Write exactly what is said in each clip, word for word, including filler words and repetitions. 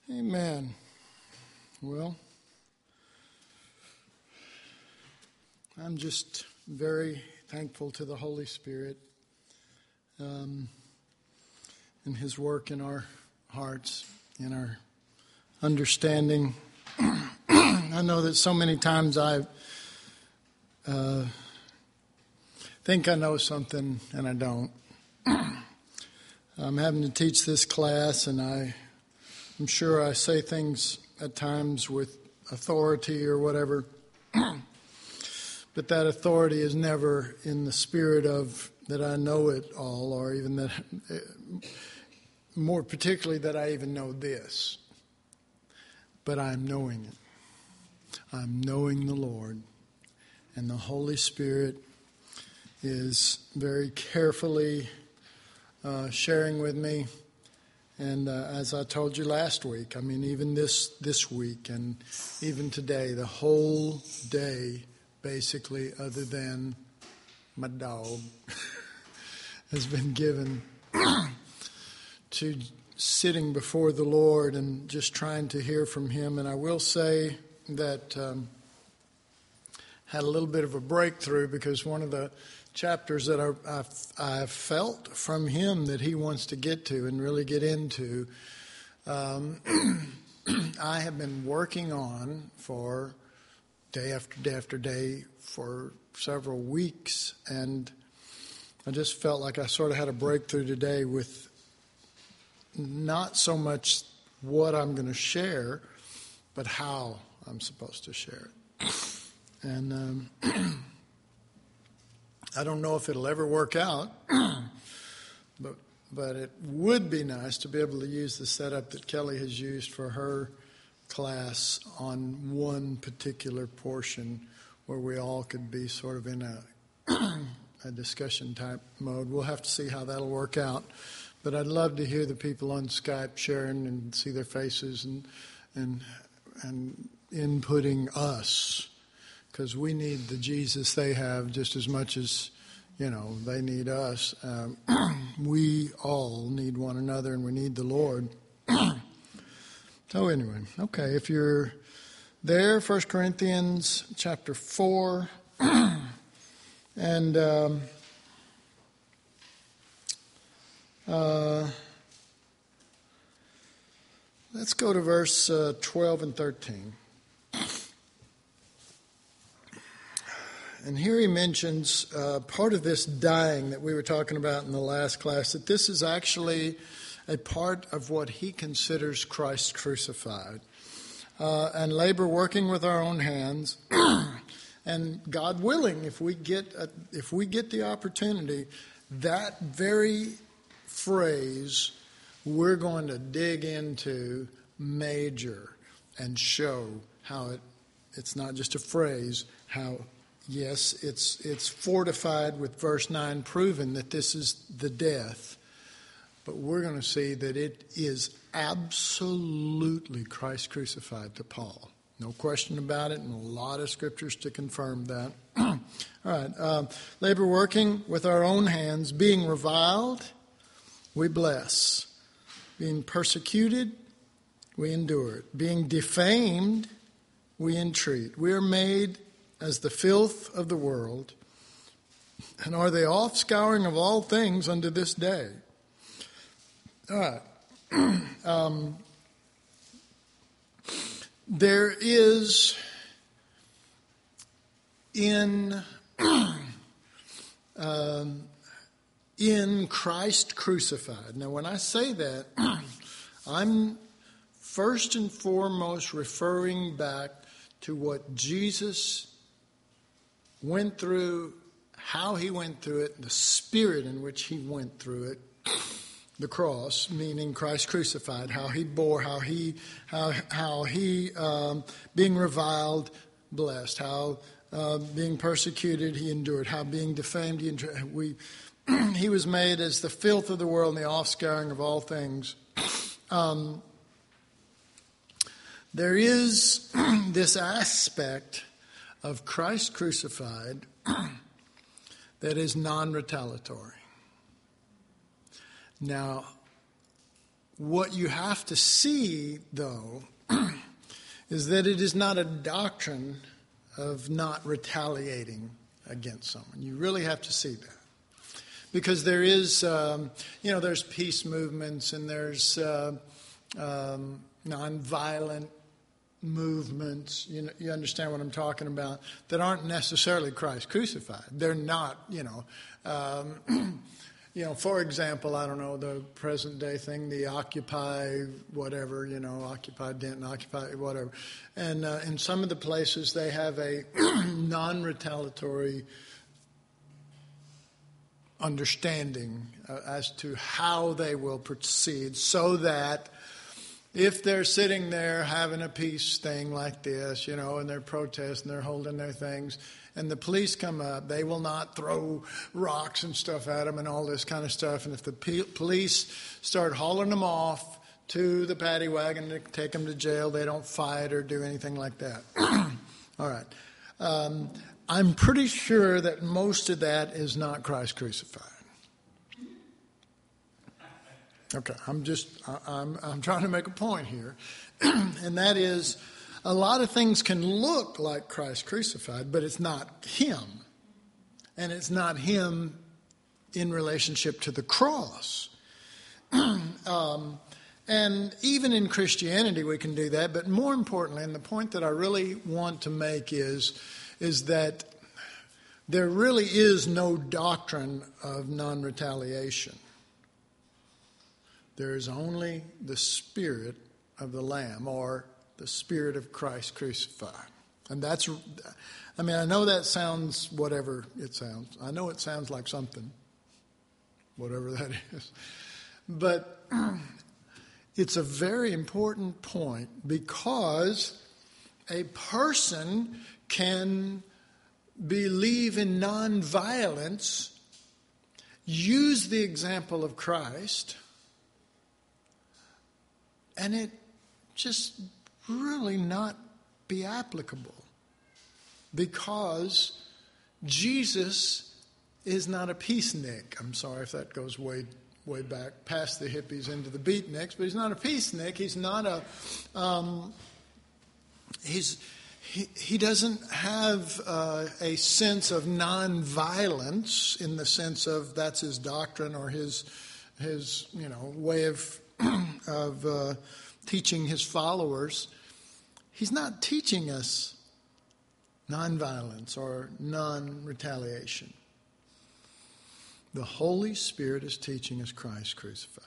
Amen. Well, I'm just very thankful to the Holy Spirit um, and His work in our hearts, in our understanding. I know that so many times I uh, think I know something and I don't. I'm having to teach this class, and I, I'm sure I say things at times with authority or whatever, but that authority is never in the spirit of that I know it all, or even that, more particularly that I even know this. But I'm knowing it. I'm knowing the Lord, and the Holy Spirit is very carefully uh, sharing with me. And uh, as I told you last week, I mean, even this this week and even today, the whole day, basically, other than my dog, has been given to sitting before the Lord and just trying to hear from Him. And I will say that um, had a little bit of a breakthrough, because one of the chapters that I, I, I felt from Him that He wants to get to and really get into, um, I have been working on for day after day after day for several weeks, and I just felt like I sort of had a breakthrough today with not so much what I'm going to share, but how I'm supposed to share it. And um, I don't know if it'll ever work out, but but it would be nice to be able to use the setup that Kelly has used for her class on one particular portion where we all could be sort of in a, a discussion type mode. We'll have to see how that'll work out. But I'd love to hear the people on Skype sharing and see their faces and and and inputting us, because we need the Jesus they have just as much as, you know, they need us. Um, we all need one another, and we need the Lord. So anyway, okay, if you're there, First Corinthians chapter four, and um, uh, let's go to verse uh, twelve and thirteen. And here he mentions uh, part of this dying that we were talking about in the last class, that this is actually a part of what he considers Christ crucified. Uh, and labor working with our own hands, and God willing, if we get a, if we get the opportunity, that very phrase we're going to dig into major and show how it it's not just a phrase, how yes, it's it's fortified with verse nine, proven that this is the death. But we're going to see that it is absolutely Christ crucified to Paul. No question about it, and a lot of scriptures to confirm that. All right. Uh, labor working with our own hands, being reviled, we bless. Being persecuted, we endure it. Being defamed, we entreat. We are made as the filth of the world, and are the offscouring of all things unto this day. All right. um, there is in um, in Christ crucified. Now, when I say that, I'm first and foremost referring back to what Jesus went through, how he went through it, the spirit in which he went through it. The cross, meaning Christ crucified, how he bore, how he, how how he, um, being reviled, blessed, how uh, being persecuted, he endured, how being defamed, he endured. We, he was made as the filth of the world and the offscouring of all things. Um, there is this aspect of Christ crucified that is non-retaliatory. Now, what you have to see, though, is that it is not a doctrine of not retaliating against someone. You really have to see that. Because there is, um, you know, there's peace movements and there's uh, um, nonviolent movements, you know, you understand what I'm talking about, that aren't necessarily Christ crucified. They're not, you know, um, you know, for example, I don't know, the present day thing, the Occupy whatever, you know, Occupy Denton, Occupy whatever. And uh, in some of the places they have a non-retaliatory understanding uh, as to how they will proceed, so that if they're sitting there having a peace thing like this, you know, and they're protesting, they're holding their things, and the police come up, they will not throw rocks and stuff at them and all this kind of stuff. And if the p- police start hauling them off to the paddy wagon to take them to jail, they don't fight or do anything like that. All right. Um, I'm pretty sure that most of that is not Christ crucified. Okay, I'm just, I, I'm, I'm trying to make a point here. And that is, a lot of things can look like Christ crucified, but it's not him. And it's not him in relationship to the cross. um, and even in Christianity we can do that, but more importantly, and the point that I really want to make is, is that there really is no doctrine of non-retaliation. There is only the Spirit of the Lamb, or the Spirit of Christ crucified. And that's, I mean, I know that sounds whatever it sounds. I know it sounds like something, whatever that is. But it's a very important point, because a person can believe in nonviolence, use the example of Christ, and it just really not be applicable, because Jesus is not a peacenik. I'm sorry if that goes way way back past the hippies into the beatniks, but he's not a peacenik. He's not a um, he's he he doesn't have uh, a sense of nonviolence in the sense of that's his doctrine or his his you know way of of uh, teaching his followers. He's not teaching us nonviolence or non-retaliation. The Holy Spirit is teaching us Christ crucified.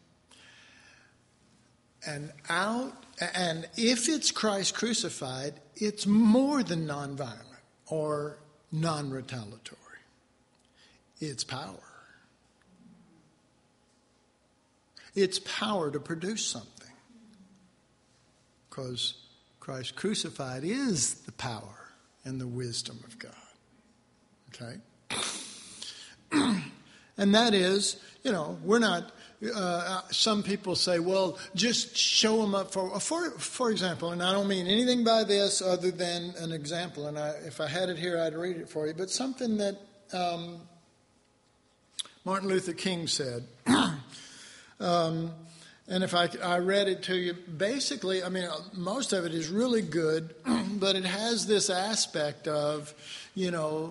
And out, and if it's Christ crucified, it's more than nonviolent or non-retaliatory. It's power. It's power to produce something. Because Christ crucified is the power and the wisdom of God. Okay? And that is, you know, we're not, uh, some people say, well, just show them up for, for, for example, and I don't mean anything by this other than an example, and I, if I had it here, I'd read it for you, but something that um, Martin Luther King said. um, and if I, I read it to you, basically, I mean, most of it is really good, but it has this aspect of, you know,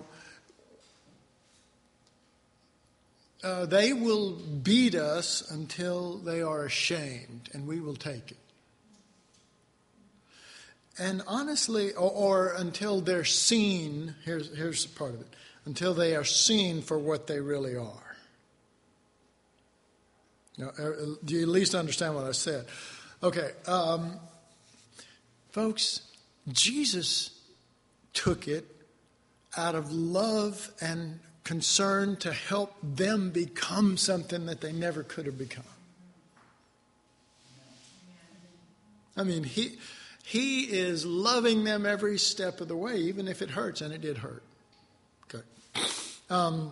Uh, they will beat us until they are ashamed, and we will take it. And honestly, or, or until they're seen, here's, here's part of it, until they are seen for what they really are. Now, do you at least understand what I said? Okay, um, folks, Jesus took it out of love and concern to help them become something that they never could have become. I mean, he he is loving them every step of the way, even if it hurts, and it did hurt. Okay. Um,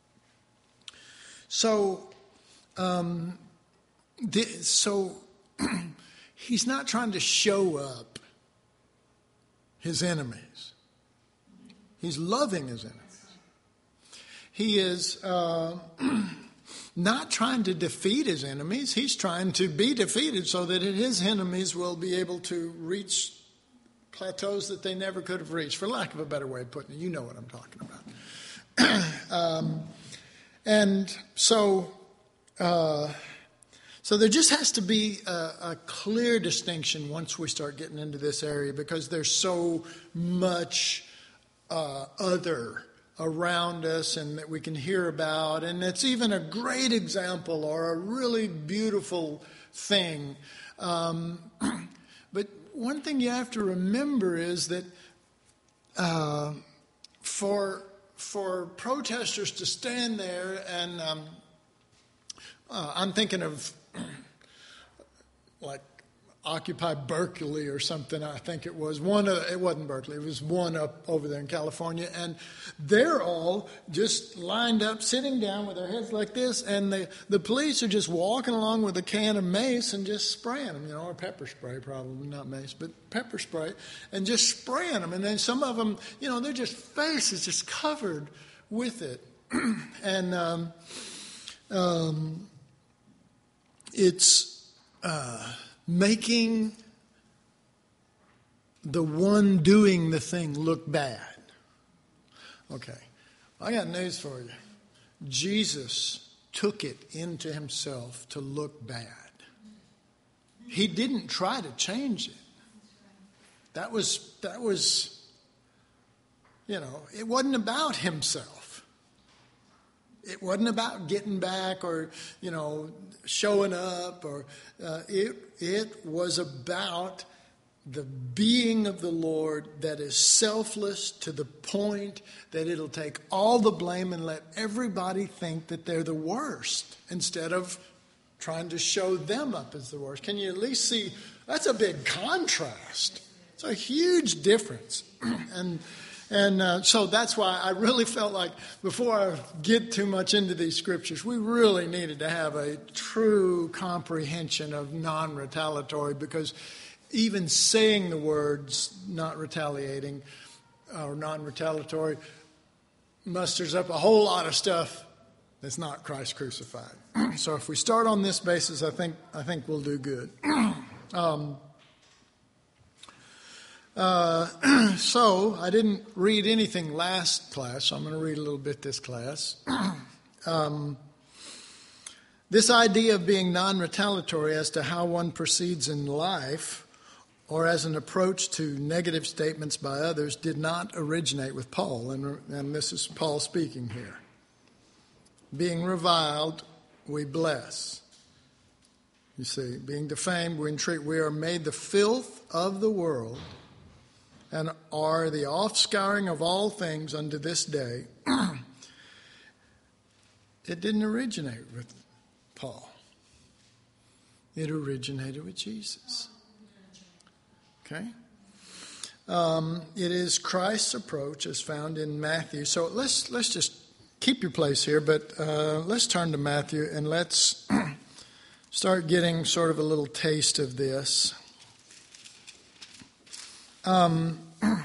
so, um, the, so he's not trying to show up his enemies. He's loving his enemies. He is, uh, not trying to defeat his enemies. He's trying to be defeated so that his enemies will be able to reach plateaus that they never could have reached, for lack of a better way of putting it. You know what I'm talking about. um, and so... Uh, So there just has to be a, a clear distinction once we start getting into this area, because there's so much uh, other around us and that we can hear about. And it's even a great example or a really beautiful thing. Um, but one thing you have to remember is that uh, for, for protesters to stand there and um, uh, I'm thinking of like Occupy Berkeley or something, I think it was. One of, it wasn't Berkeley, it was one up over there in California. And they're all just lined up, sitting down with their heads like this. And the, the police are just walking along with a can of mace and just spraying them, you know, or pepper spray, probably not mace, but pepper spray, and just spraying them. And then some of them, you know, they're just faces just covered with it. and um, um, it's... Uh, making the one doing the thing look bad. Okay, I got news for you. Jesus took it into himself to look bad. He didn't try to change it. That was, that was, you know, it wasn't about himself. It wasn't about getting back or, you know, showing up. or uh, it, it was about the being of the Lord that is selfless to the point that it'll take all the blame and let everybody think that they're the worst instead of trying to show them up as the worst. Can you at least see? That's a big contrast. It's a huge difference. and And uh, so that's why I really felt like before I get too much into these scriptures, we really needed to have a true comprehension of non-retaliatory, because even saying the words not retaliating or non-retaliatory musters up a whole lot of stuff that's not Christ crucified. So if we start on this basis, I think I think we'll do good. um, Uh, so I didn't read anything last class, so I'm going to read a little bit this class. um, this idea of being non-retaliatory as to how one proceeds in life or as an approach to negative statements by others did not originate with Paul, and, and this is Paul speaking here. Being reviled, we bless. You see, being defamed, we entreat. We are made the filth of the world, and are the offscouring of all things unto this day. It didn't originate with Paul. It originated with Jesus. Okay? Um, it is Christ's approach as found in Matthew. So let's let's just keep your place here, but uh, let's turn to Matthew and let's start getting sort of a little taste of this. Um,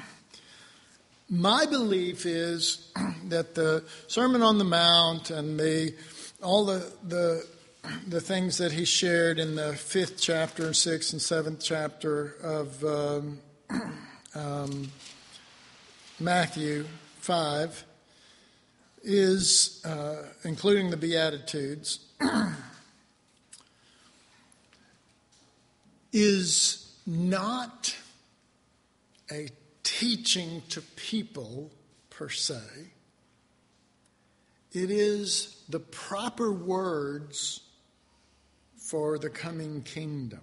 my belief is that the Sermon on the Mount and the all the the the things that he shared in the fifth chapter and sixth and seventh chapter of um, um, Matthew five is, uh, including the Beatitudes, is not a teaching to people per se. It is the proper words for the coming kingdom.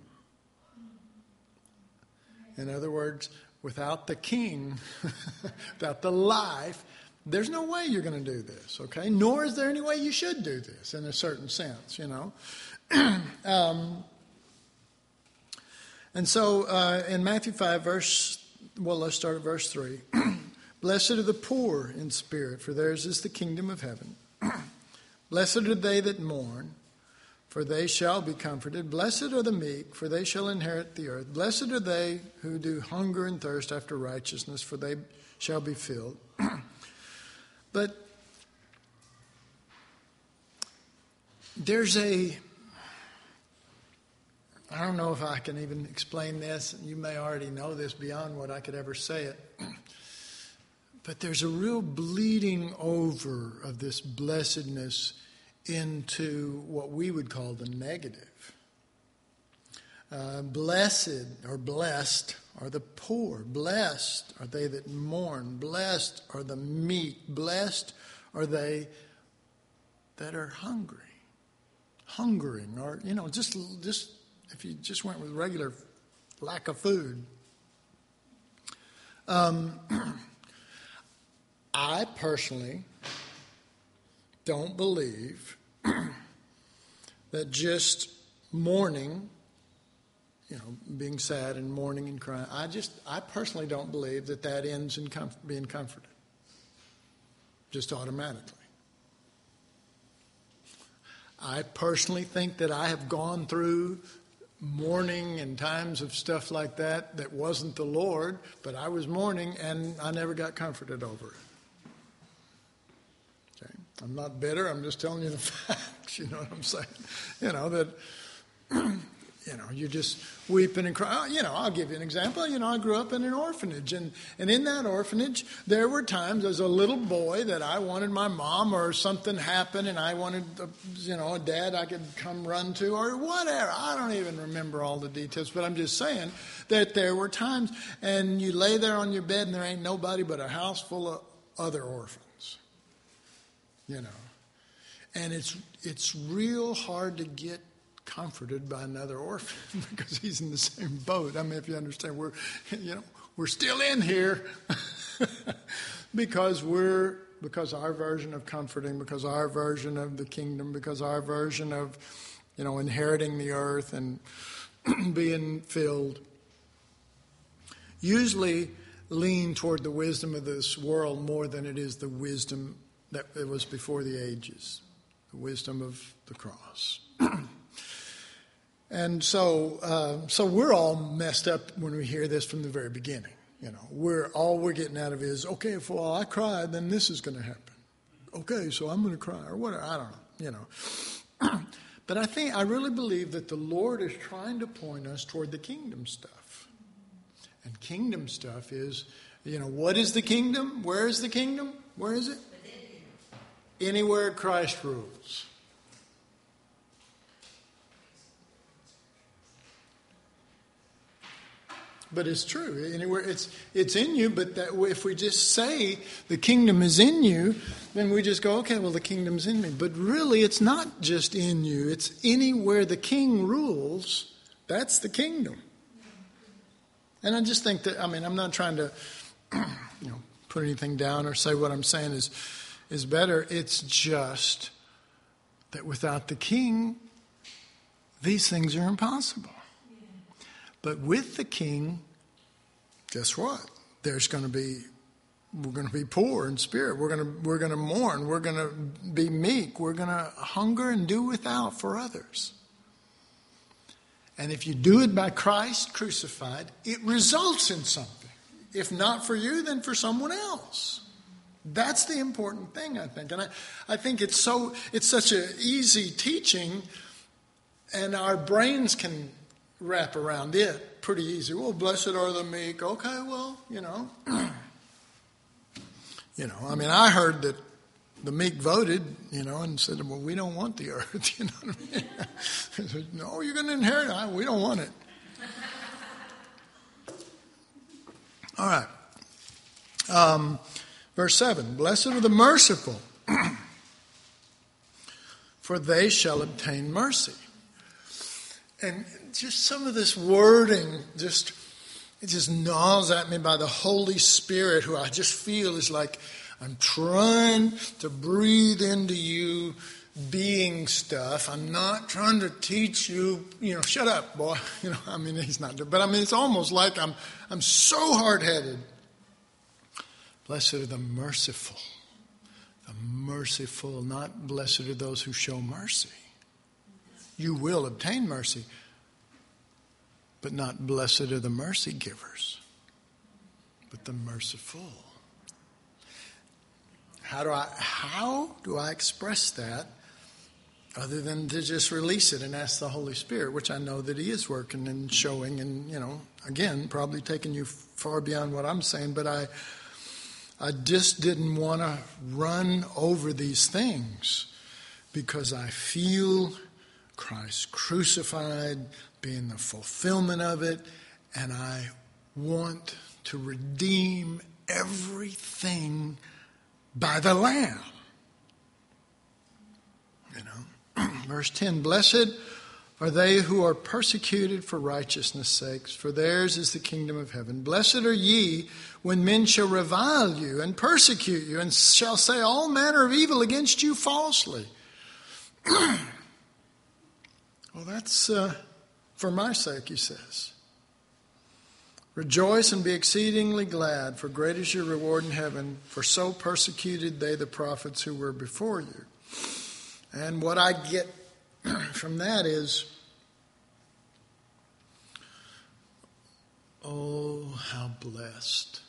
In other words, without the king, without the life, there's no way you're going to do this, okay? Nor is there any way you should do this in a certain sense, you know. um, and so uh, in Matthew five, verse Well, let's start at verse three. Blessed are the poor in spirit, for theirs is the kingdom of heaven. Blessed are they that mourn, for they shall be comforted. Blessed are the meek, for they shall inherit the earth. Blessed are they who do hunger and thirst after righteousness, for they shall be filled. But there's a, I don't know if I can even explain this. You may already know this beyond what I could ever say it. But there's a real bleeding over of this blessedness into what we would call the negative. Uh, blessed or blessed are the poor. Blessed are they that mourn. Blessed are the meek. Blessed are they that are hungry. Hungering, or, you know, just, just if you just went with regular lack of food. Um, I personally don't believe that just mourning, you know, being sad and mourning and crying, I just, I personally don't believe that that ends in comf- being comforted. Just automatically. I personally think that I have gone through mourning and times of stuff like that that wasn't the Lord, but I was mourning and I never got comforted over it. Okay? I'm not bitter, I'm just telling you the facts, you know what I'm saying? You know, that, you know, you just weeping and crying. You know, I'll give you an example. You know, I grew up in an orphanage, and, and in that orphanage, there were times as a little boy that I wanted my mom, or something happened, and I wanted, a, you know, a dad I could come run to, or whatever. I don't even remember all the details, but I'm just saying that there were times, and you lay there on your bed, and there ain't nobody but a house full of other orphans, you know. And it's it's real hard to get comforted by another orphan because he's in the same boat. I mean, if you understand, we're, you know, we're still in here because we're, because our version of comforting, because our version of the kingdom, because our version of, you know, inheriting the earth and being filled, usually lean toward the wisdom of this world more than it is the wisdom that it was before the ages, the wisdom of the cross. And so, uh, so we're all messed up when we hear this from the very beginning. You know, we're all we're getting out of it is, okay, if well, I cried, then this is going to happen. Okay, so I'm going to cry, or whatever. I don't know. You know, but I think I really believe that the Lord is trying to point us toward the kingdom stuff. And kingdom stuff is, you know, what is the kingdom? Where is the kingdom? Where is it? Anywhere Christ rules. But it's true. Anywhere it's it's in you. But that if we just say the kingdom is in you, then we just go, okay, well, the kingdom's in me. But really, it's not just in you. It's anywhere the king rules. That's the kingdom. And I just think that, I mean, I'm not trying to, you know, put anything down or say what I'm saying is is better. It's just that without the king, these things are impossible. But with the king, guess what? There's going to be, we're going to be poor in spirit. We're going to, we're going to mourn. We're going to be meek. We're going to hunger and do without for others. And if you do it by Christ crucified, it results in something. If not for you, then for someone else. That's the important thing, I think. And I, I think it's so, it's such an easy teaching, and our brains can wrap around it pretty easy. Well, blessed are the meek. Okay, well, you know. you know, I mean, I heard that the meek voted, you know, and said, well, we don't want the earth. You know what I mean? I said, no, you're going to inherit it. We don't want it. All right. Um, verse seven, blessed are the merciful, for they shall obtain mercy. And just some of this wording, just it just gnaws at me by the Holy Spirit, who I just feel is like I'm trying to breathe into you being stuff. I'm not trying to teach you, you know, shut up, boy. You know, I mean, he's not, but I mean, it's almost like I'm I'm so hard-headed. Blessed are the merciful. The merciful, not blessed are those who show mercy. You will obtain mercy, but not blessed are the mercy givers, but the merciful. How do I how do I express that? other than to just release it and ask the Holy Spirit, which I know that He is working and showing and, you know, again, probably taking you far beyond what I'm saying, but I I just didn't want to run over these things because I feel Christ crucified being the fulfillment of it, and I want to redeem everything by the Lamb. You know, verse ten, blessed are they who are persecuted for righteousness' sakes, for theirs is the kingdom of heaven. Blessed are ye when men shall revile you and persecute you and shall say all manner of evil against you falsely. Well, that's uh, for my sake, he says. Rejoice and be exceedingly glad, for great is your reward in heaven, for so persecuted they the prophets who were before you. And what I get from that is, oh, how blessed,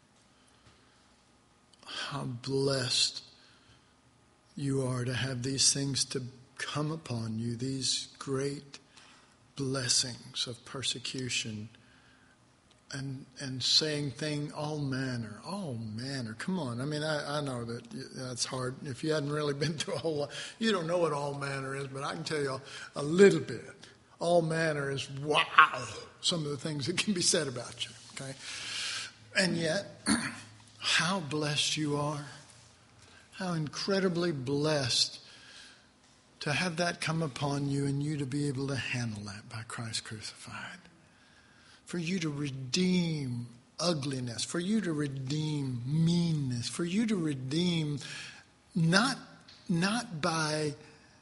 how blessed you are to have these things to come upon you, these great blessings of persecution and and saying thing, all manner, all manner. Come on. I mean, I, I know that that's hard. If you hadn't really been through a whole lot, you don't know what all manner is, but I can tell you a, a little bit. All manner is, wow, some of the things that can be said about you, okay? And yet, how blessed you are. How incredibly blessed to have that come upon you and you to be able to handle that by Christ crucified. For you to redeem ugliness, for you to redeem meanness, for you to redeem not, not by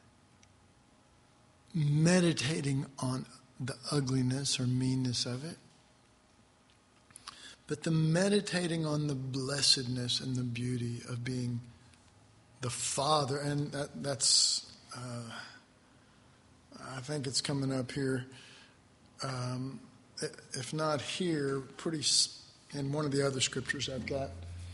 meditating on the ugliness or meanness of it, but the meditating on the blessedness and the beauty of being the Father. And that, that's, uh, I think it's coming up here. Um, If not here, pretty in one of the other scriptures I've got.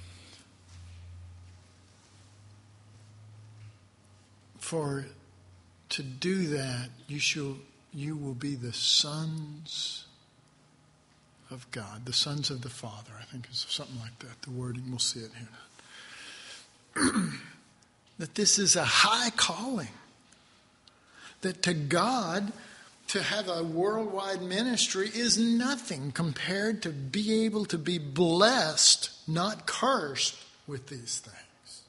For to do that, you shall, you will be the sons of God, the sons of the Father. I think it's something like that. The wording, we'll see it here. That this is a high calling. That to God, to have a worldwide ministry is nothing compared to be able to be blessed, not cursed, with these things.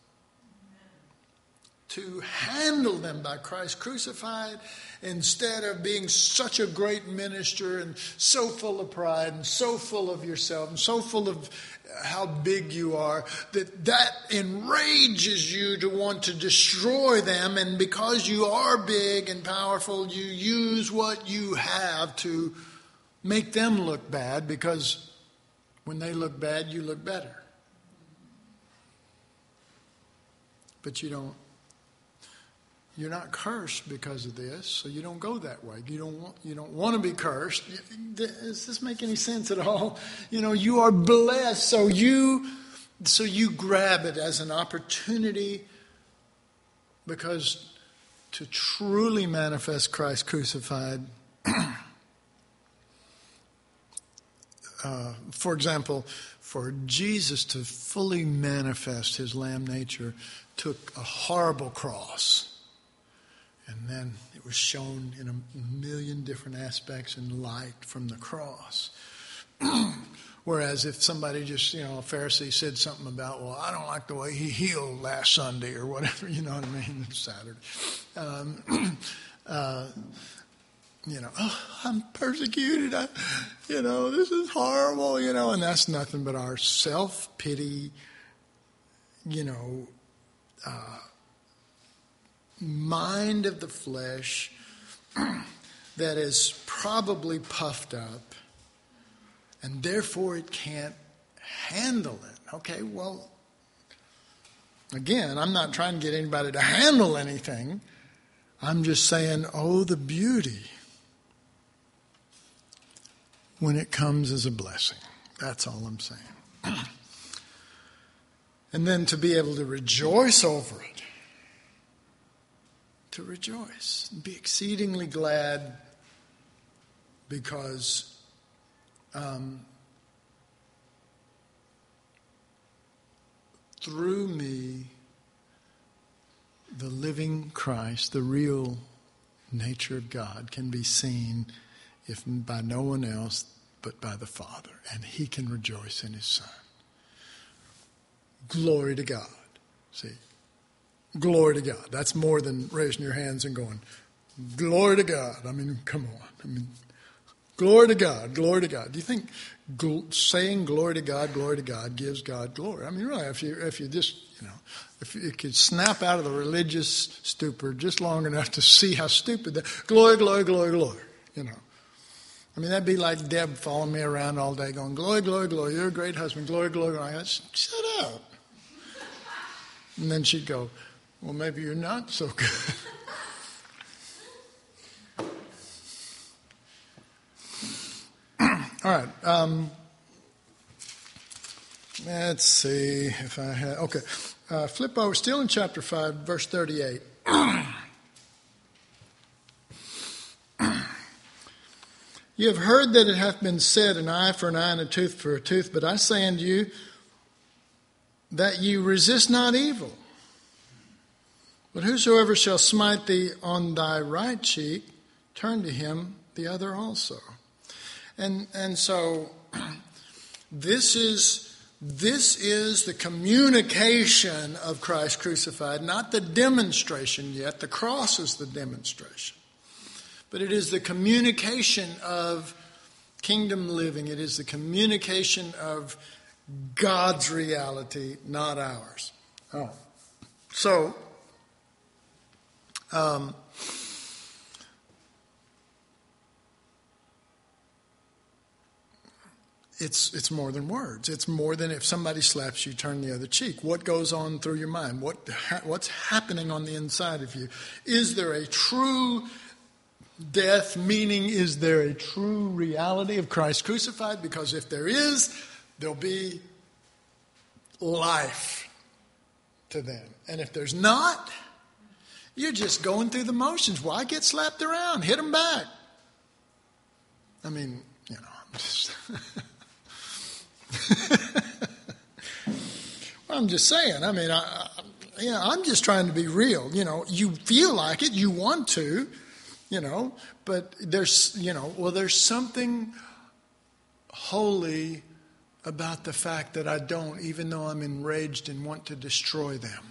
To handle them by Christ crucified instead of being such a great minister and so full of pride and so full of yourself and so full of how big you are, that that enrages you to want to destroy them. And because you are big and powerful, you use what you have to make them look bad, because when they look bad, you look better. But you don't. You're not cursed because of this, so you don't go that way. You don't want, you don't want to be cursed. Does this make any sense at all? You know, you are blessed, so you so you grab it as an opportunity, because to truly manifest Christ crucified, uh, for example, for Jesus to fully manifest his lamb nature took a horrible cross. And then it was shown in a million different aspects and light from the cross. Whereas if somebody just, you know, a Pharisee said something about, well, I don't like the way he healed last Sunday or whatever, you know what I mean, Saturday. Um, uh, you know, oh, I'm persecuted. I, you know, this is horrible, you know, and that's nothing but our self-pity, you know, uh, mind of the flesh that is probably puffed up, and therefore it can't handle it. Okay, well, again, I'm not trying to get anybody to handle anything. I'm just saying, oh, the beauty when it comes as a blessing. That's all I'm saying. And then to be able to rejoice over it. to rejoice. Be exceedingly glad because um, through me, the living Christ, the real nature of God, can be seen if by no one else but by the Father. And he can rejoice in his Son. Glory to God. See? Glory to God. That's more than raising your hands and going, glory to God. I mean, come on. I mean, glory to God, glory to God. Do you think gl- saying glory to God, glory to God gives God glory? I mean, really, if you if you just, you know, if you could snap out of the religious stupor just long enough to see how stupid that, glory, glory, glory, glory, you know. I mean, that'd be like Deb following me around all day going, glory, glory, glory, you're a great husband, glory, glory, glory. I go, shut up. And then she'd go, well, maybe you're not so good. All right. Um, let's see if I have. Okay. Uh, flip over, still in chapter five, verse thirty-eight. You have heard that it hath been said, an eye for an eye and a tooth for a tooth. But I say unto you that you resist not evil. But whosoever shall smite thee on thy right cheek, turn to him the other also. And and so this is this is the communication of Christ crucified, not the demonstration yet. The cross is the demonstration. But it is the communication of kingdom living. It is the communication of God's reality, not ours. Oh. So um It's it's more than words. It's more than if somebody slaps you, turn the other cheek. What goes on through your mind? What ha- what's happening on the inside of you? Is there a true death? Meaning, is there a true reality of Christ crucified? Because if there is, there'll be life to them. And if there's not, you're just going through the motions. Why get slapped around? Hit them back. I mean, you know, I'm just... Well, I'm just saying. I mean, I, I, you know, I'm just trying to be real. You know, you feel like it, you want to, you know, but there's, you know, well, there's something holy about the fact that I don't, even though I'm enraged and want to destroy them.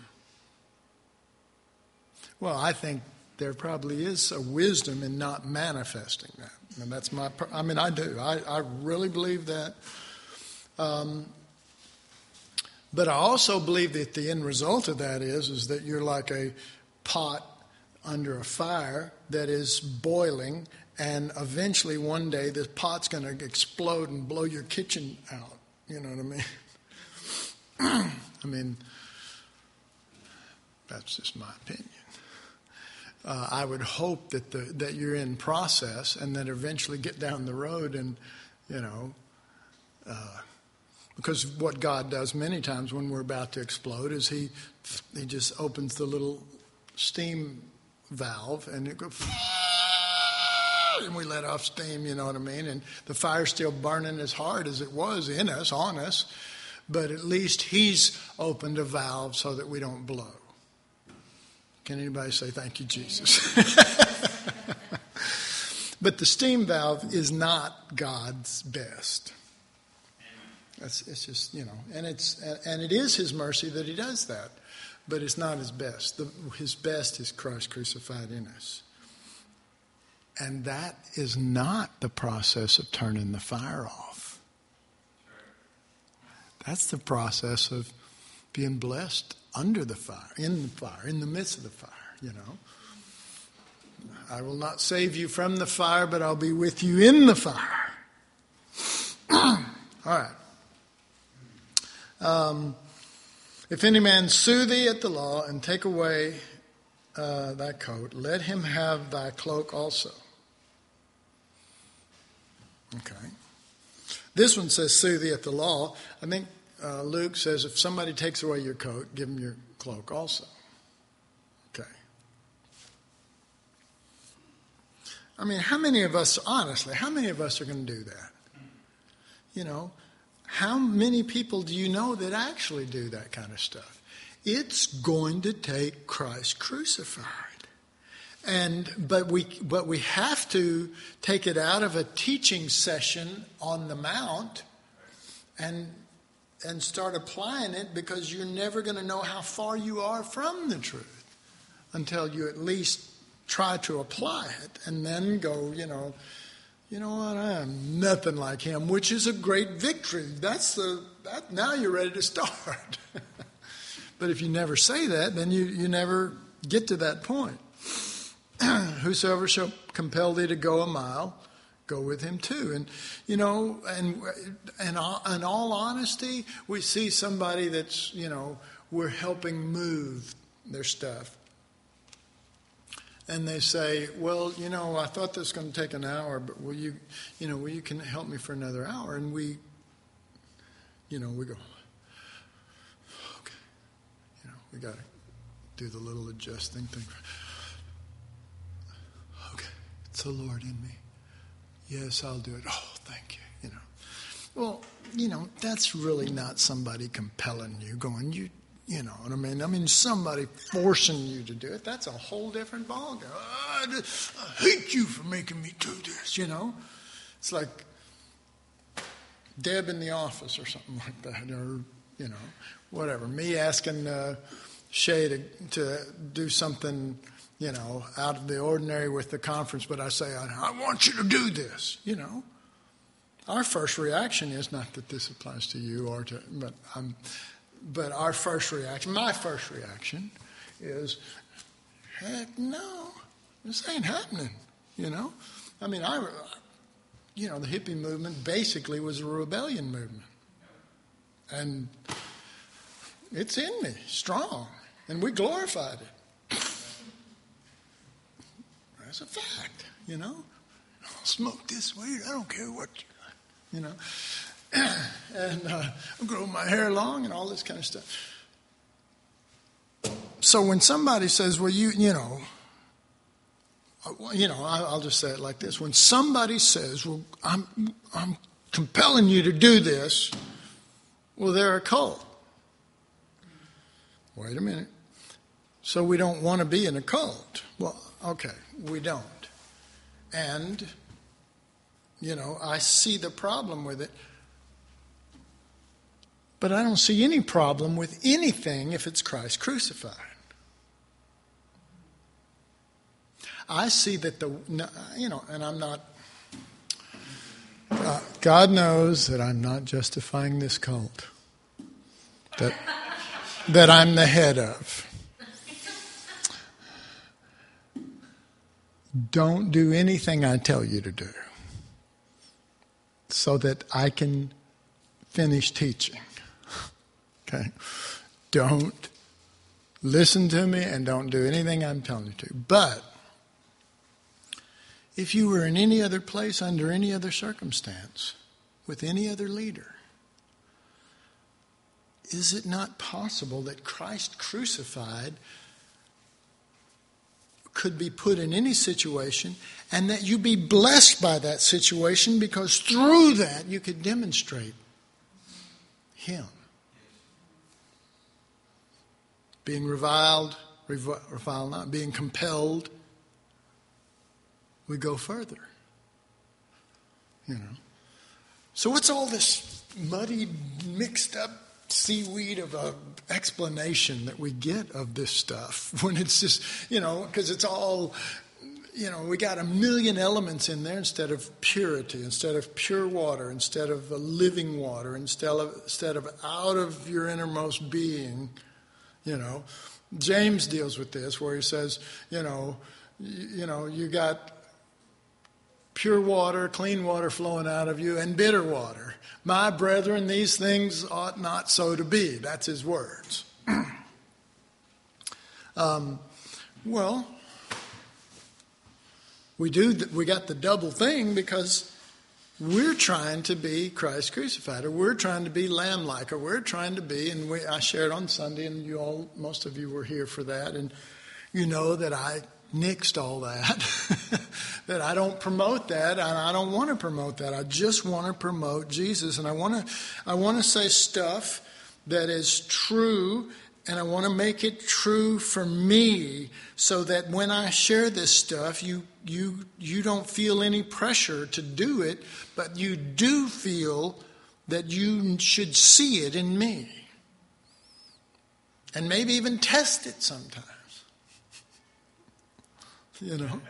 Well, I think there probably is a wisdom in not manifesting that, and that's my. I mean, I do. I, I really believe that. Um, but I also believe that the end result of that is, is that you're like a pot under a fire that is boiling, and eventually one day the pot's going to explode and blow your kitchen out. You know what I mean? I mean, that's just my opinion. Uh, I would hope that the that you're in process and that eventually get down the road and, you know, uh, because what God does many times when we're about to explode is he he just opens the little steam valve and it goes, and we let off steam, you know what I mean? And the fire's still burning as hard as it was in us, on us, but at least he's opened a valve so that we don't blow. Can anybody say thank you, Jesus? But the steam valve is not God's best. It's, it's just, you know, and it's and it is his mercy that he does that, but it's not his best. The, his best is Christ crucified in us. And that is not the process of turning the fire off. That's the process of being blessed under the fire, in the fire, in the midst of the fire, you know. I will not save you from the fire, but I'll be with you in the fire. All right. Um, if any man sue thee at the law and take away uh, thy coat, let him have thy cloak also. Okay. This one says sue thee at the law. I think uh, Luke says if somebody takes away your coat, give him your cloak also. Okay. I mean, how many of us, honestly, how many of us are going to do that? You know, how many people do you know that actually do that kind of stuff? It's going to take Christ crucified. And but we but we have to take it out of a teaching session on the Mount and and start applying it, because you're never going to know how far you are from the truth until you at least try to apply it, and then go, you know, you know what, I am nothing like him, which is a great victory. That's the that now you're ready to start. But if you never say that, then you, you never get to that point. Whosoever shall compel thee to go a mile, go with him too. And, you know, and, and in all honesty, we see somebody that's, you know, we're helping move their stuff. And they say, well, you know, I thought this was going to take an hour, but will you, you know, will you can help me for another hour? And we, you know, we go, okay. You know, we got to do the little adjusting thing. Okay, it's the Lord in me. Yes, I'll do it. Oh, thank you, you know. Well, you know, that's really not somebody compelling you, going, you, you know what I mean? I mean, somebody forcing you to do it, that's a whole different ballgame. Oh, I, just, I hate you for making me do this, you know? It's like Deb in the office or something like that, or, you know, whatever. Me asking uh, Shay to, to do something, you know, out of the ordinary with the conference, but I say, I, I want you to do this, you know. Our first reaction is, not that this applies to you or to, but I'm, but our first reaction, my first reaction is, heck no, this ain't happening, you know. I mean, I, you know, the hippie movement basically was a rebellion movement. And it's in me, strong, and we glorified it. That's a fact, you know. I'll smoke this weed, I don't care what you, you know. And uh, I'll grow my hair long and all this kind of stuff. So when somebody says, well, you, you know, you know, I'll just say it like this. When somebody says, well, I'm, I'm compelling you to do this, well, they're a cult. Wait a minute. So we don't want to be in a cult. Well, okay, we don't. And, you know, I see the problem with it. But I don't see any problem with anything if it's Christ crucified. I see that the, you know, and I'm not, uh, God knows that I'm not justifying this cult that, that I'm the head of. Don't do anything I tell you to do so that I can finish teaching. Okay? Don't listen to me and don't do anything I'm telling you to. But if you were in any other place, under any other circumstance, with any other leader, is it not possible that Christ crucified could be put in any situation, and that you be blessed by that situation, because through that you could demonstrate Him? Being reviled, reviled not, being compelled, we go further. You know. So what's all this muddy, mixed up seaweed of a explanation that we get of this stuff when it's just, you know, because it's all, you know, we got a million elements in there instead of purity, instead of pure water, instead of a living water, instead of, instead of out of your innermost being. You know, James deals with this where he says, you know, you, you know, you got pure water, clean water flowing out of you, and bitter water. My brethren, these things ought not so to be. That's his words. um, well, we do. We got the double thing because we're trying to be Christ crucified, or we're trying to be lamb-like, or we're trying to be, and we, I shared on Sunday, and you all, most of you were here for that, and you know that I nixed all that, that I don't promote that, and I don't want to promote that. I just want to promote Jesus, and I want to, I want to say stuff that is true, and I want to make it true for me, so that when I share this stuff, you you you don't feel any pressure to do it, but you do feel that you should see it in me, and maybe even test it sometimes. You know,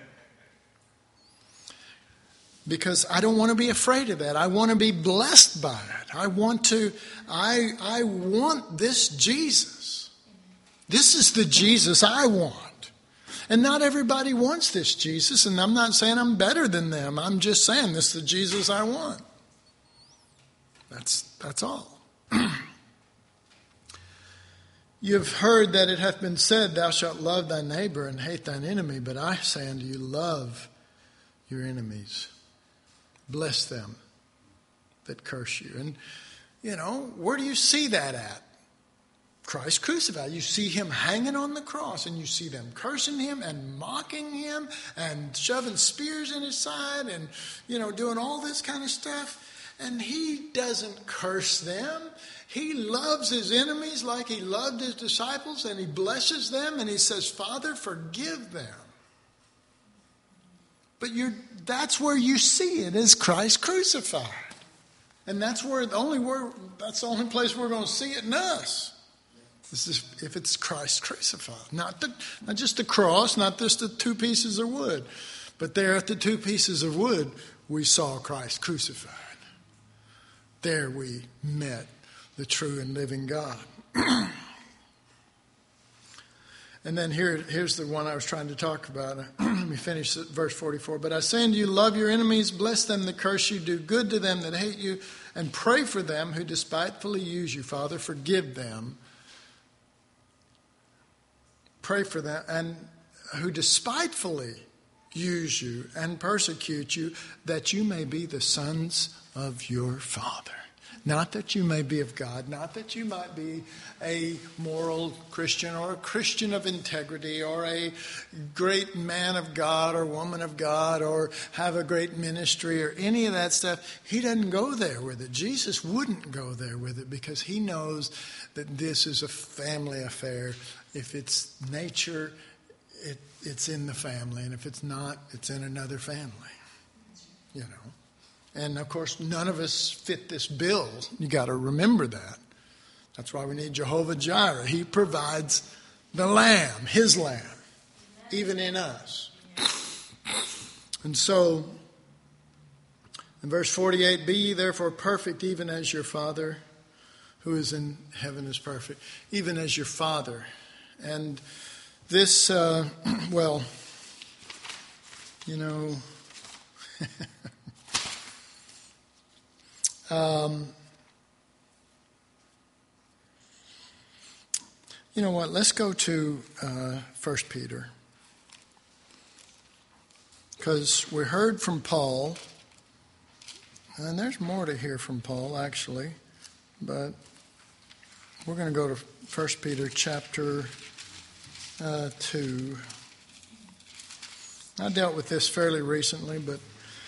because I don't want to be afraid of that. I want to be blessed by it. I want to, I, I want this Jesus. This is the Jesus I want. And not everybody wants this Jesus. And I'm not saying I'm better than them. I'm just saying this is the Jesus I want. That's, that's all. You have heard that it hath been said, thou shalt love thy neighbor and hate thine enemy. But I say unto you, love your enemies. Bless them that curse you. And, you know, where do you see that at? Christ crucified. You see him hanging on the cross, and you see them cursing him and mocking him and shoving spears in his side and, you know, doing all this kind of stuff. And he doesn't curse them. He loves his enemies like he loved his disciples, and he blesses them, and he says, Father, forgive them. But you're, that's where you see it, is Christ crucified. And that's where the only where, that's the only place we're going to see it in us. This is if it's Christ crucified. Not the, not just the cross, not just the two pieces of wood. But there at the two pieces of wood, we saw Christ crucified. There we met the true and living God. And then here, here's the one I was trying to talk about. Let me finish verse forty-four. But I say unto you, love your enemies, bless them that curse you, do good to them that hate you, and pray for them who despitefully use you. Father, forgive them. Pray for them, and who despitefully use you and persecute you, that you may be the sons of your Father. Not that you may be of God, not that you might be a moral Christian or a Christian of integrity or a great man of God or woman of God or have a great ministry or any of that stuff. He doesn't go there with it. Jesus wouldn't go there with it, because he knows that this is a family affair. If it's nature, it, it's in the family. And if it's not, it's in another family. You know. And, of course, none of us fit this bill. You got to remember that. That's why we need Jehovah Jireh. He provides the lamb, his lamb, even in us. And so, in verse forty-eight, be ye therefore perfect, even as your Father who is in heaven is perfect. Even as your Father. And this, uh, well, you know... Um, you know what? Let's go to uh, First Peter, because we heard from Paul, and there's more to hear from Paul actually, but we're going to go to First Peter chapter uh, two. I dealt with this fairly recently, but.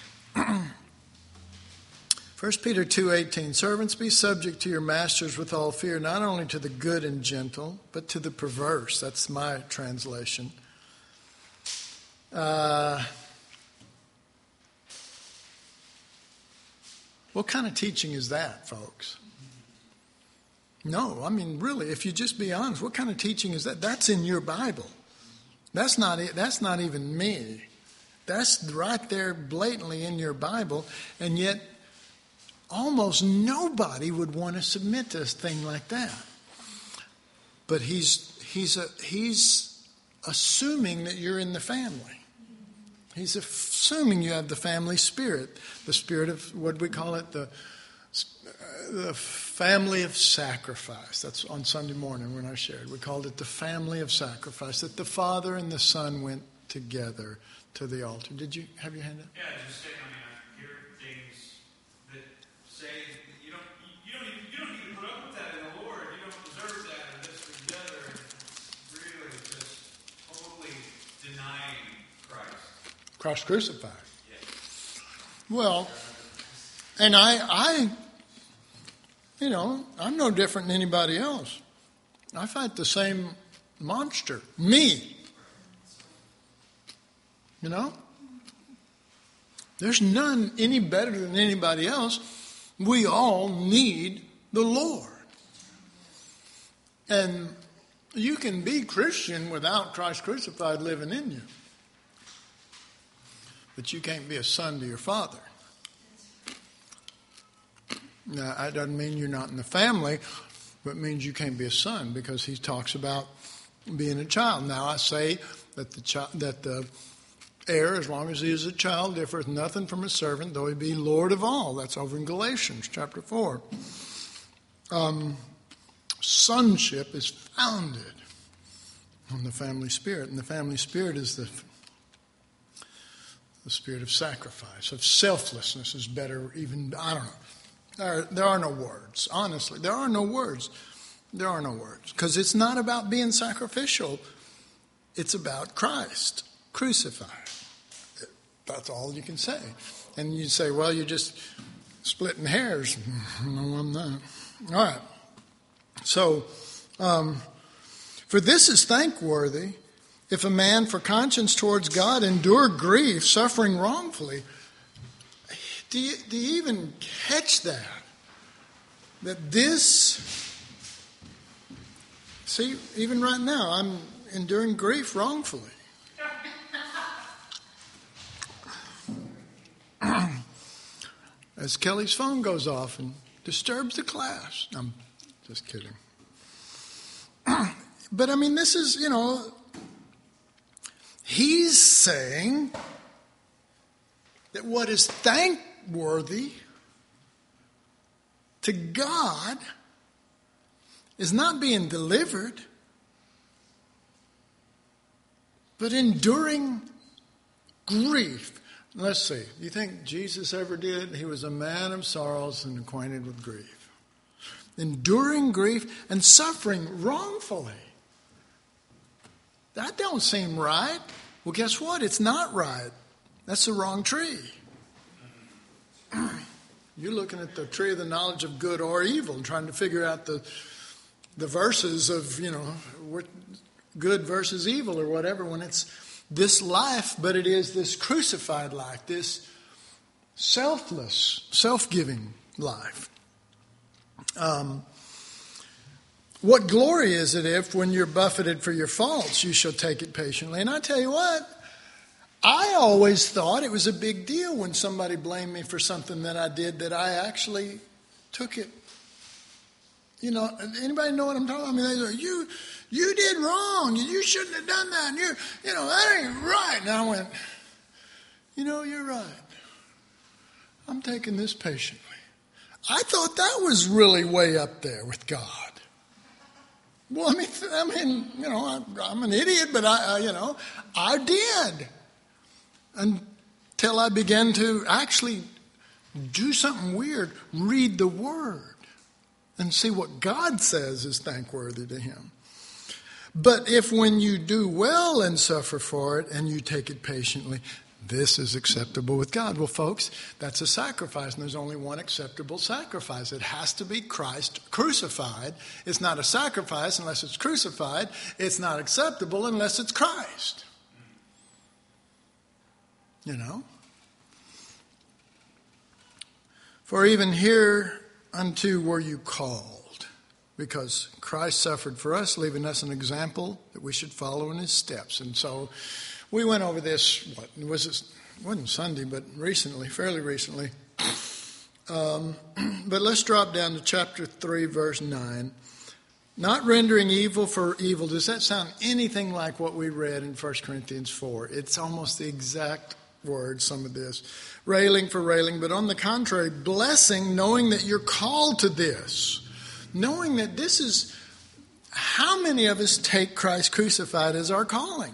First Peter two eighteen, servants, be subject to your masters with all fear, not only to the good and gentle, but to the perverse. That's my translation. Uh, what kind of teaching is that, folks? No, I mean, really, if you just be honest, what kind of teaching is that? That's in your Bible. That's not, that's not even me. That's right there blatantly in your Bible, and yet almost nobody would want to submit to a thing like that. But he's he's a, he's assuming that you're in the family. He's assuming you have the family spirit, the spirit of, what do we call it, the the family of sacrifice. That's on Sunday morning when I shared. We called it the family of sacrifice, that the Father and the Son went together to the altar. Did you have your hand up? Yeah, just saying, I mean, I hear things that say you don't, you don't, even, you don't need to put up with that in the Lord. You don't deserve that, and this and the other. And it's really just totally denying Christ crucified. Well, and I, I, you know, I'm no different than anybody else. I fight the same monster, me. You know? There's none any better than anybody else. We all need the Lord. And you can be Christian without Christ crucified living in you. But you can't be a son to your father. Now, that doesn't mean you're not in the family, but it means you can't be a son, because he talks about being a child. Now, I say that the child, that the heir, as long as he is a child, differeth nothing from a servant, though he be Lord of all. That's over in Galatians chapter four. Um, sonship is founded on the family spirit, and the family spirit is the the spirit of sacrifice, of selflessness is better even, I don't know. There, there are no words. Honestly, there are no words. There are no words. Because it's not about being sacrificial. It's about Christ crucified. That's all you can say. And you say, well, you're just splitting hairs. No, I'm not. All right. So, um, for this is thankworthy, if a man for conscience towards God endure grief, suffering wrongfully. Do you, do you even catch that? That this, see, even right now, I'm enduring grief wrongfully. As Kelly's phone goes off and disturbs the class. I'm just kidding. But I mean, this is, you know, he's saying that what is thankworthy to God is not being delivered, but enduring grief. Let's see. Do you think Jesus ever did? He was a man of sorrows and acquainted with grief. Enduring grief and suffering wrongfully. That don't seem right. Well, guess what? It's not right. That's the wrong tree. You're looking at the tree of the knowledge of good or evil and trying to figure out the the verses of, you know, what good versus evil or whatever, when it's this life, but it is this crucified life, this selfless, self-giving life. Um, what glory is it if, when you're buffeted for your faults, you shall take it patiently? And I tell you what, I always thought it was a big deal when somebody blamed me for something that I did, that I actually took it. You know, anybody know what I'm talking about? I mean, they go, you, you did wrong. You shouldn't have done that. And you, you know, that ain't right. And I went, you know, you're right. I'm taking this patiently. I thought that was really way up there with God. Well, I mean, I mean, you know, I'm, I'm an idiot, but I, I, you know, I did. Until I began to actually do something weird, read the Word and see what God says is thankworthy to Him. But if when you do well and suffer for it and you take it patiently, this is acceptable with God. Well, folks, that's a sacrifice, and there's only one acceptable sacrifice. It has to be Christ crucified. It's not a sacrifice unless it's crucified. It's not acceptable unless it's Christ. You know? For even hereunto were you called, because Christ suffered for us, leaving us an example that we should follow in His steps. And so we went over this, what was it? It wasn't Sunday, but recently, fairly recently. Um, but let's drop down to chapter three, verse nine. Not rendering evil for evil. Does that sound anything like what we read in First Corinthians four? It's almost the exact word, some of this. Railing for railing, but on the contrary, blessing, knowing that you're called to this. Knowing that this is, how many of us take Christ crucified as our calling?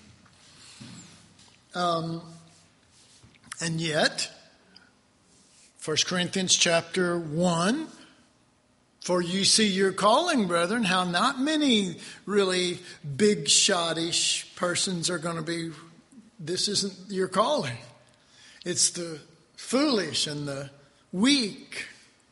Um, and yet, First Corinthians chapter one, for you see your calling, brethren, how not many really big shottish persons are going to be this isn't your calling. It's the foolish and the weak.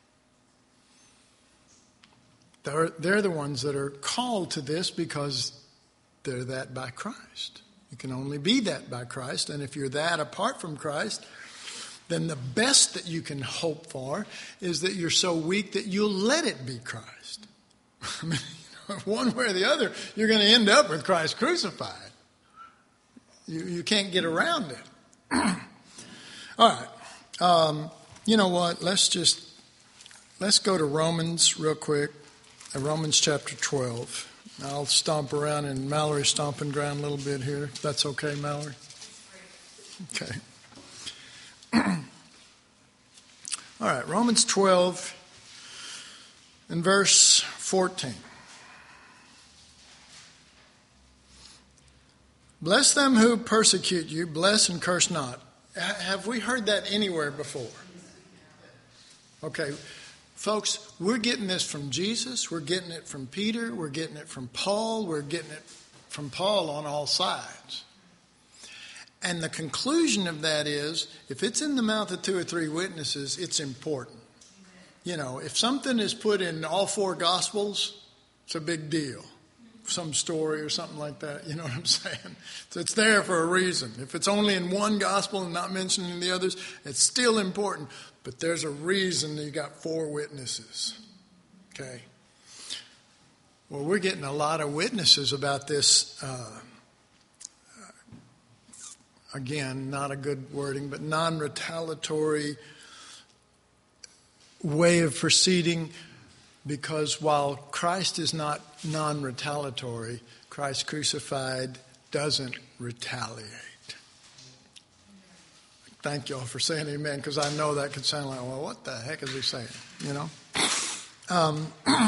They're, they're the ones that are called to this because they're that by Christ. You can only be that by Christ. And if you're that apart from Christ, then the best that you can hope for is that you're so weak that you'll let it be Christ. I mean, you know, one way or the other, you're going to end up with Christ crucified. You, you can't get around it. All right. Um, you know what? Let's just, let's go to Romans real quick. Uh, Romans chapter twelve. I'll stomp around in Mallory's stomping ground a little bit here. If that's okay, Mallory? Okay. All right, Romans twelve and verse fourteen. Bless them who persecute you, bless and curse not. Have we heard that anywhere before? Okay, folks, we're getting this from Jesus, we're getting it from Peter, we're getting it from Paul, we're getting it from Paul on all sides. And the conclusion of that is, if it's in the mouth of two or three witnesses, it's important. You know, if something is put in all four Gospels, it's a big deal. Some story or something like that, you know what I'm saying? So it's there for a reason. If it's only in one Gospel and not mentioned in the others, it's still important. But there's a reason that you got four witnesses. Okay? Well, we're getting a lot of witnesses about this. Uh, again, not a good wording, but non-retaliatory way of proceeding, because while Christ is not non-retaliatory, Christ crucified doesn't retaliate. Thank y'all for saying amen, because I know that could sound like, well, what the heck is he saying? You know? Um,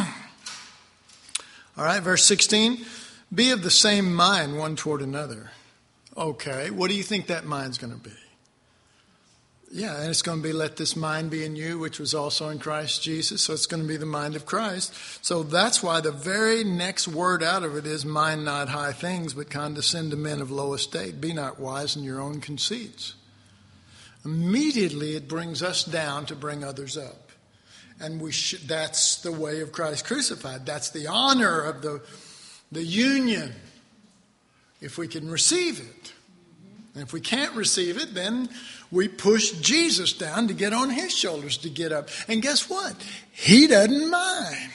all right, verse sixteen. Be of the same mind one toward another. Okay, what do you think that mind's going to be? Yeah, and it's going to be, let this mind be in you, which was also in Christ Jesus. So it's going to be the mind of Christ. So that's why the very next word out of it is, mind not high things, but condescend to men of low estate. Be not wise in your own conceits. Immediately it brings us down to bring others up. And we should, that's the way of Christ crucified. That's the honor of the, the union, if we can receive it. And if we can't receive it, then we push Jesus down to get on his shoulders to get up. And guess what? He doesn't mind.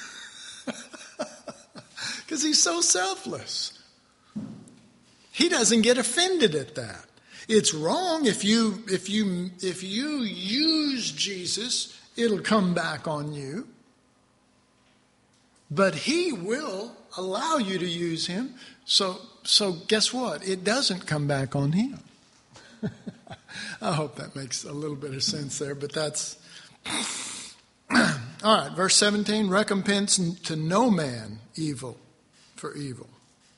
Because he's so selfless. He doesn't get offended at that. It's wrong if you if you if you use Jesus, it'll come back on you. But he will allow you to use him. So so guess what? It doesn't come back on him. I hope that makes a little bit of sense there, but that's... All right, verse seventeen, recompense to no man evil for evil.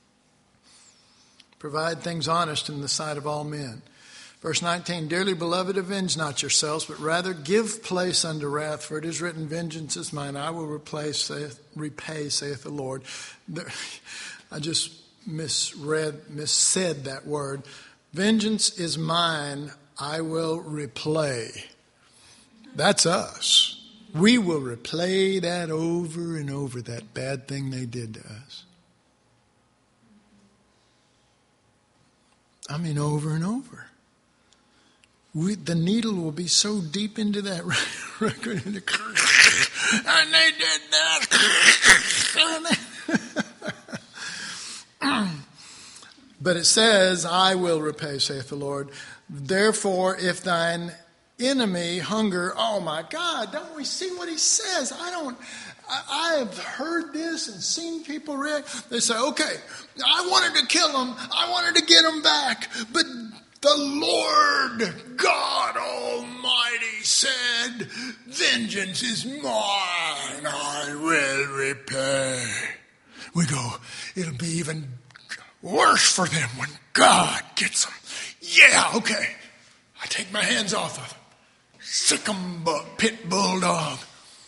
Provide things honest in the sight of all men. Verse nineteen, dearly beloved, avenge not yourselves, but rather give place unto wrath, for it is written, vengeance is mine, I will repay, saith, repay, saith the Lord. There, I just misread, missaid that word. Vengeance is mine, I will replay. That's us. We will replay that over and over, that bad thing they did to us. I mean, over and over. We, the needle will be so deep into that record. And they did that. But it says, I will repay, saith the Lord. Therefore, if thine enemy hunger, oh my God, don't we see what he says? I don't, I, I have heard this and seen people react. They say, okay, I wanted to kill him. I wanted to get him back. But the Lord God Almighty said, vengeance is mine. I will repay. We go, it'll be even worse for them when God gets them. Yeah, okay. I take my hands off of them. Sick 'em, pit bulldog.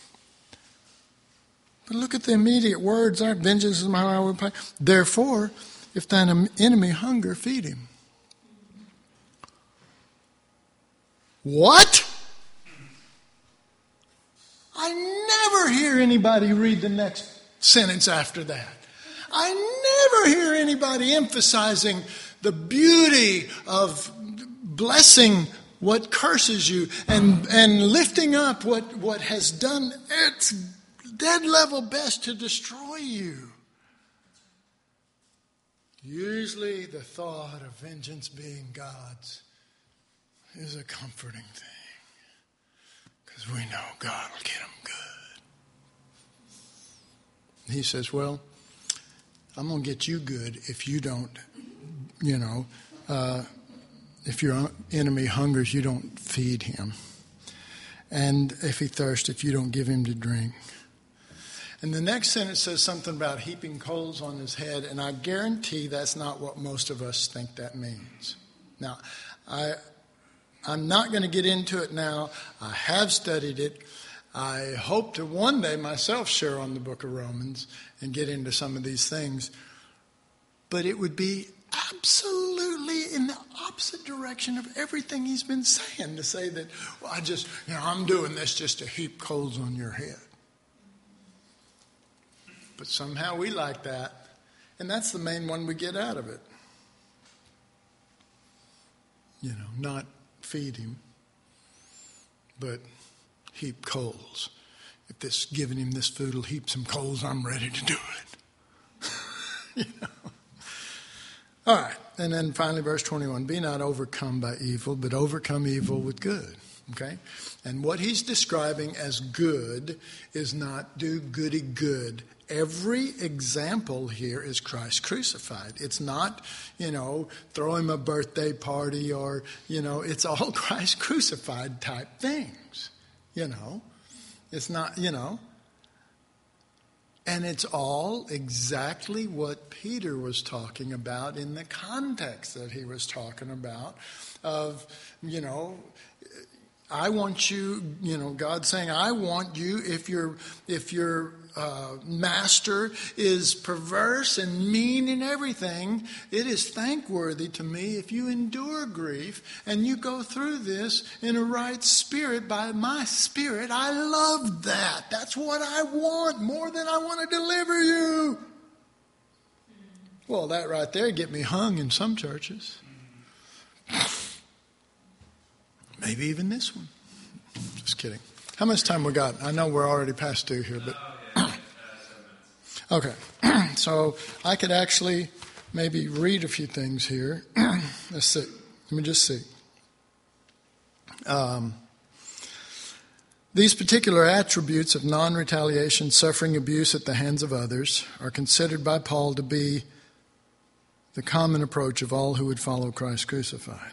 But look at the immediate words. Our vengeance is mine, I will repay. Therefore, if thine enemy hunger, feed him. What? I never hear anybody read the next sentence after that. I never hear anybody emphasizing the beauty of blessing what curses you and, and lifting up what, what has done its dead level best to destroy you. Usually the thought of vengeance being God's is a comforting thing, because we know God will get them good. He says, well, I'm going to get you good if you don't, you know, uh, if your enemy hungers, you don't feed him. And if he thirsts, if you don't give him to drink. And the next sentence says something about heaping coals on his head, and I guarantee that's not what most of us think that means. Now, I, I'm not going to get into it now. I have studied it. I hope to one day myself share on the book of Romans and get into some of these things. But it would be absolutely in the opposite direction of everything he's been saying, to say that, well, I just, you know, I'm doing this just to heap coals on your head. But somehow we like that, and that's the main one we get out of it. You know, not feed him, but heap coals. If this giving him this food will heap some coals, I'm ready to do it. You know. All right, and then finally verse twenty-one, be not overcome by evil, but overcome evil with good. Okay? And what he's describing as good is not do goody good. Every example here is Christ crucified. It's not, you know, throw him a birthday party or, you know, it's all Christ crucified type things, you know. It's not, you know. And it's all exactly what Peter was talking about in the context that he was talking about of, you know, I want you, you know, God saying, I want you, if your if your uh, master is perverse and mean in everything, it is thankworthy to me if you endure grief and you go through this in a right spirit by my spirit. I love that. That's what I want more than I want to deliver you. Well, that right there get me hung in some churches. Maybe even this one. Just kidding. How much time we got? I know we're already past due here, but okay. So I could actually maybe read a few things here. Let's see. Let me just see. Um, these particular attributes of non-retaliation, suffering abuse at the hands of others, are considered by Paul to be the common approach of all who would follow Christ crucified.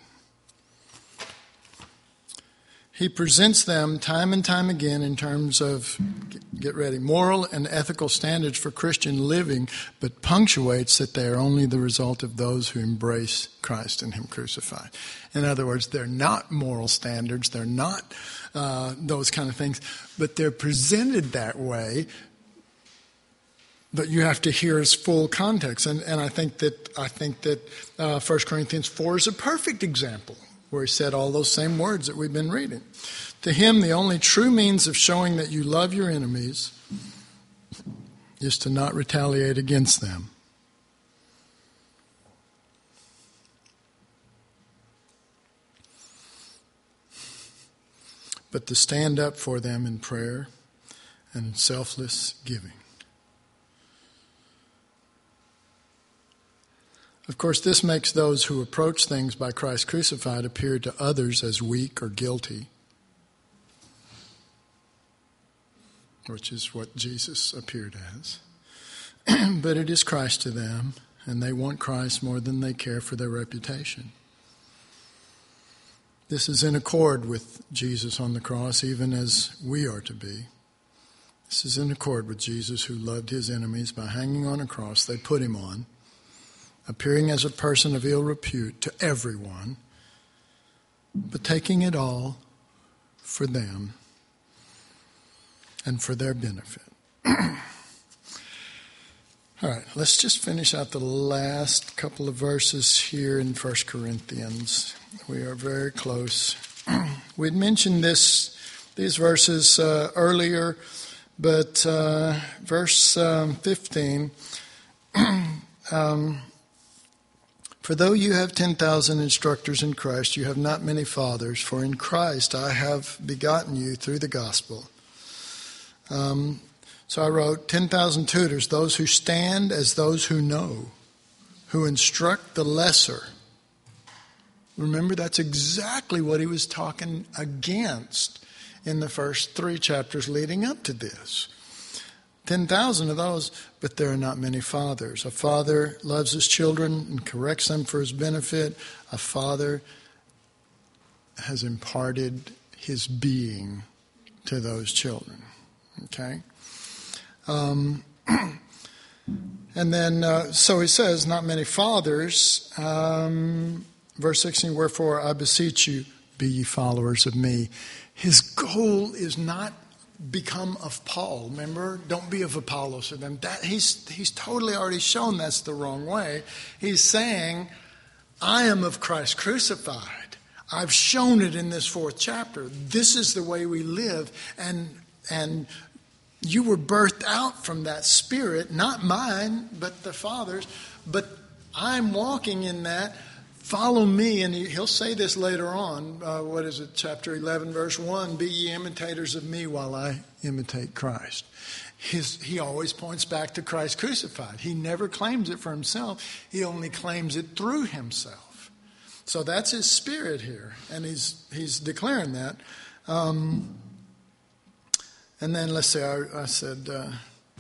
He presents them time and time again in terms of, get ready, moral and ethical standards for Christian living, but punctuates that they are only the result of those who embrace Christ and Him crucified. In other words, they're not moral standards, they're not uh, those kind of things, but they're presented that way. But you have to hear his full context, and and I think that I think that uh, First Corinthians four is a perfect example, where he said all those same words that we've been reading. To him, the only true means of showing that you love your enemies is to not retaliate against them. But to stand up for them in prayer and in selfless giving. Of course, this makes those who approach things by Christ crucified appear to others as weak or guilty, which is what Jesus appeared as. But it is Christ to them, and they want Christ more than they care for their reputation. This is in accord with Jesus on the cross, even as we are to be. This is in accord with Jesus, who loved his enemies by hanging on a cross they put him on, appearing as a person of ill repute to everyone, but taking it all for them and for their benefit. All right, let's just finish out the last couple of verses here in First Corinthians. We are very close we'd mentioned this these verses uh, earlier, but uh, verse um, fifteen, um, for though you have ten thousand instructors in Christ, you have not many fathers, for in Christ I have begotten you through the gospel. Um, so I wrote, ten thousand tutors, those who stand as those who know, who instruct the lesser. Remember, that's exactly what he was talking against in the first three chapters leading up to this. ten thousand of those, but there are not many fathers. A father loves his children and corrects them for his benefit. A father has imparted his being to those children. Okay? Um, and then, uh, so he says, not many fathers. Um, verse sixteen, wherefore I beseech you, be ye followers of me. His goal is not become of Paul. Remember, don't be of Apollos or them. That, he's, he's totally already shown that's the wrong way. He's saying, I am of Christ crucified. I've shown it in this fourth chapter. This is the way we live. And, and you were birthed out from that spirit, not mine, but the Father's. But I'm walking in that. Follow me, and he'll say this later on. Uh, what is it, chapter eleven, verse one? Be ye imitators of me while I imitate Christ. His, he always points back to Christ crucified. He never claims it for himself. He only claims it through himself. So that's his spirit here, and he's he's declaring that. Um, and then let's see, I, I said... Uh,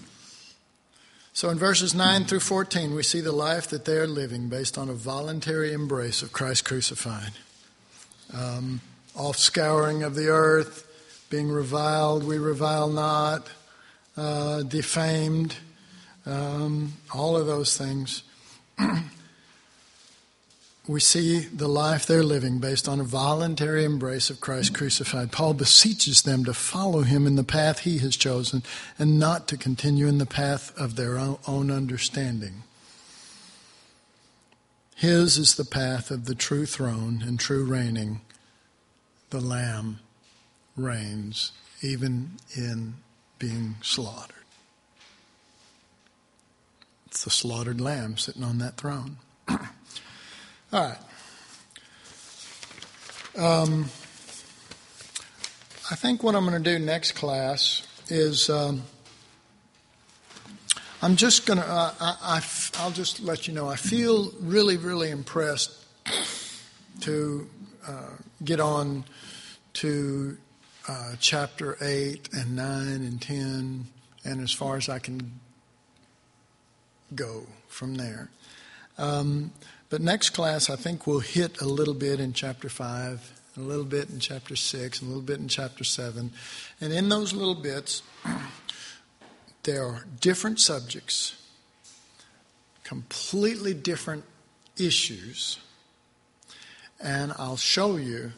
So in verses nine through fourteen, we see the life that they are living based on a voluntary embrace of Christ crucified. Um, off-scouring of the earth, being reviled, we revile not, uh, defamed, um, all of those things. We see the life they're living based on a voluntary embrace of Christ crucified. Paul beseeches them to follow him in the path he has chosen and not to continue in the path of their own understanding. His is the path of the true throne and true reigning. The Lamb reigns even in being slaughtered. It's the slaughtered Lamb sitting on that throne. All right. Um, I think what I'm going to do next class is um, I'm just going to, uh, I, I, I'll just let you know, I feel really, really impressed to uh, get on to uh, chapter eight and nine and ten, and as far as I can go from there. Um, But next class, I think we'll hit a little bit in chapter five, a little bit in chapter six, a little bit in chapter seven. And in those little bits, there are different subjects, completely different issues. And I'll show you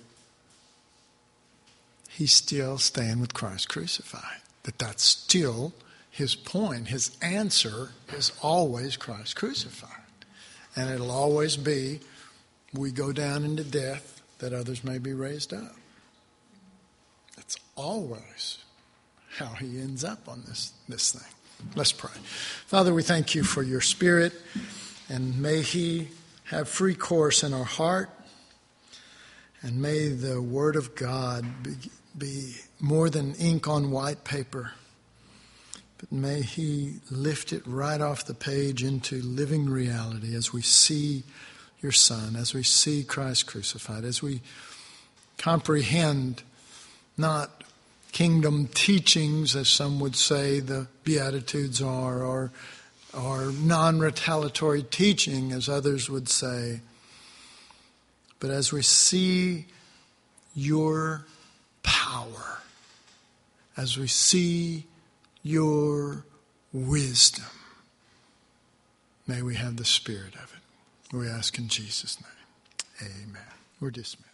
he's still staying with Christ crucified. That that's still his point. His answer is always Christ crucified. And it'll always be, we go down into death that others may be raised up. That's always how he ends up on this, this thing. Let's pray. Father, we thank you for your Spirit, and may he have free course in our heart, and may the Word of God be, be more than ink on white paper, but may he lift it right off the page into living reality as we see your Son, as we see Christ crucified, as we comprehend not kingdom teachings, as some would say the Beatitudes are, or, or non-retaliatory teaching, as others would say, but as we see your power, as we see your wisdom, may we have the spirit of it. We ask in Jesus' name. Amen. We're dismissed.